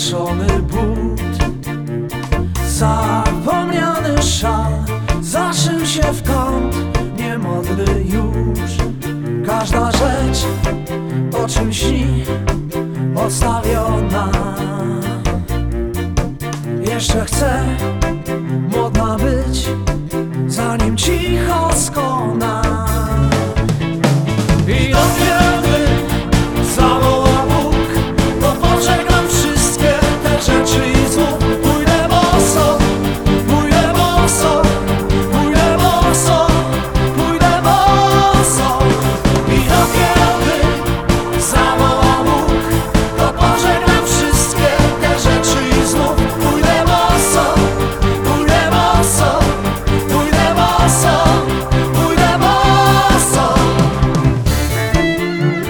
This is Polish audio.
znaszony but. Zapomniany szal zaszył się w kąt, niemodny już. Każda rzecz, o czym śni, odstawiona. Jeszcze chcę